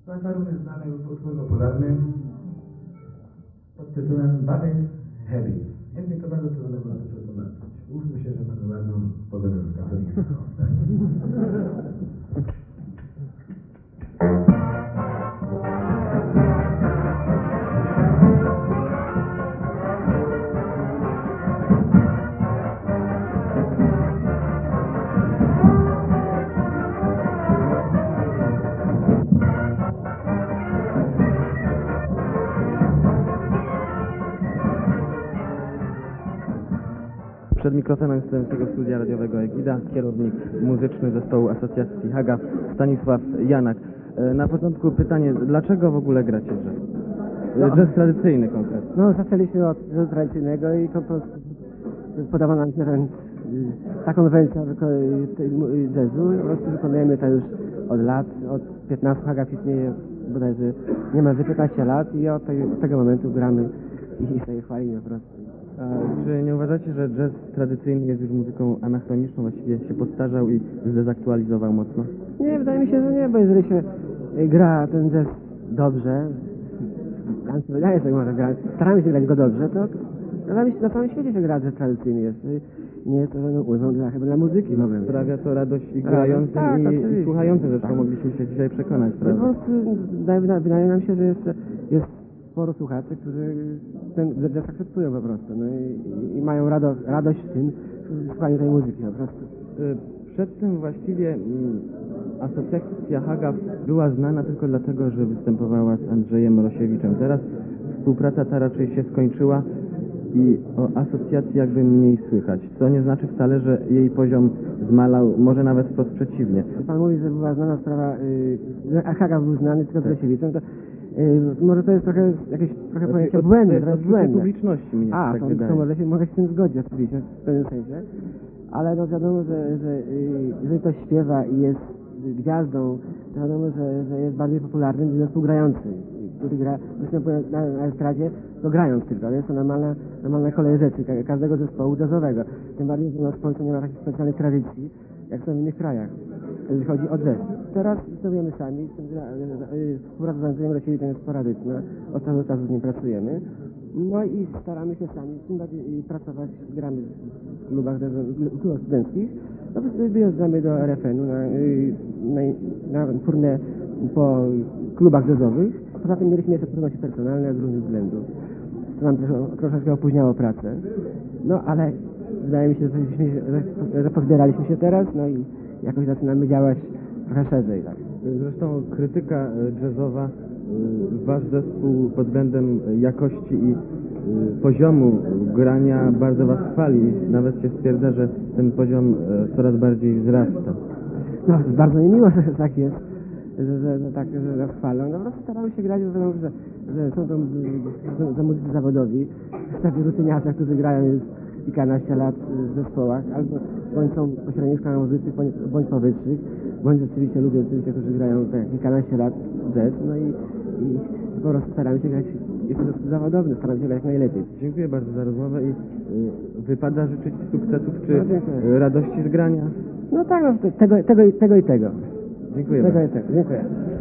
Płyta również znany utwór popularny pod tytułem Bad is Heavy. Jest mi to bardzo trudno było to przetłumaczyć. Mówmy się, że mamy ładną pogodę w Katoliku. Przed mikrofonem studenckiego studia radiowego Egida, kierownik muzyczny zespołu Asocjacji Haga, Stanisław Janak. Na początku pytanie, dlaczego w ogóle gracie jazz? Jazz tradycyjny konkretnie. No, zaczęliśmy od jazzu tradycyjnego i to po prostu podoba nam się taką wersję jazzu. Po prostu wykonujemy to już od lat, od 15 Haga istnieje bodajże niemalże 15 lat i od tego momentu gramy i sobie chwalimy po prostu. A czy nie uważacie, że jazz tradycyjny jest już muzyką anachroniczną, właściwie się postarzał i zdezaktualizował mocno? Nie, wydaje mi się, że nie, bo jeżeli się gra ten jazz dobrze, nam się wydaje, że można grać, staramy się grać go dobrze, to na całym świecie się gra jazz tradycyjny jest. Nie jest to żadną ulgą chyba dla muzyki w ogóle. Sprawia to radość i grającym, tak, i słuchającym, zresztą mogliśmy się dzisiaj przekonać, Po prawda? prostu wydaje nam się, że jest sporo słuchaczy, którzy ten jazz akceptują po prostu, no i mają radość w tym, w słuchaniu tej muzyki po prostu. Przed tym właściwie Asocjacja Haga była znana tylko dlatego, że występowała z Andrzejem Mrosiewiczem. Teraz współpraca ta raczej się skończyła i o asocjacji jakby mniej słychać, co nie znaczy wcale, że jej poziom zmalał, może nawet wprost przeciwnie. Pan mówi, że była znana sprawa, że Haga był znany tylko z Mrosiewiczem, to może to jest jakieś pojęcie błędne, trochę błędne. Publiczności mnie tak wydaje. To mogę się z tym zgodzić oczywiście, w pewnym sensie, ale no wiadomo, że jeżeli ktoś śpiewa i jest gwiazdą, to wiadomo, że jest bardziej popularny niż zespół grający, który występuje na estradzie, to grając tylko, ale jest to normalna kolej rzeczy każdego zespołu jazzowego. Tym bardziej, że u nas w Polsce nie ma takich specjalnych tradycji, jak są w innych krajach, jeżeli chodzi o jazz. Teraz występujemy sami, współpraca z Andrzejem Mrosiewiczem jest sporadyczna, od czasu do czasu z nim pracujemy, no i staramy się sami tym bardziej pracować, gramy w klubach studenckich, no wyjeżdżamy do RFN-u na turnę po klubach jazzowych. Poza tym mieliśmy jeszcze trudności personalne z różnych względów, co nam troszeczkę opóźniało pracę, no ale wydaje mi się, że pozbieraliśmy się teraz, no i jakoś zaczynamy działać trochę szerzej. Tak. Zresztą krytyka jazzowa, wasz zespół pod względem jakości i poziomu grania bardzo was chwali. Nawet się stwierdza, że ten poziom coraz bardziej wzrasta. No, bardzo mi miło, że tak jest, że nas chwalą. No po prostu staramy się grać, bo że są to muzycy zawodowi, tacy rutyniarze, którzy grają już kilkanaście lat w zespołach, albo bądź są pośrednio w szkołach muzycznych, bądź powyższych, bądź rzeczywiście ludzie, którzy grają tak kilkanaście lat jazz, no i po prostu staramy się grać, jest to zawodowy, staramy się grać jak najlepiej. Dziękuję bardzo za rozmowę i wypada życzyć sukcesów czy radości z grania? No tak, no, tego i tego. Dziękuję bardzo. Dziękuję.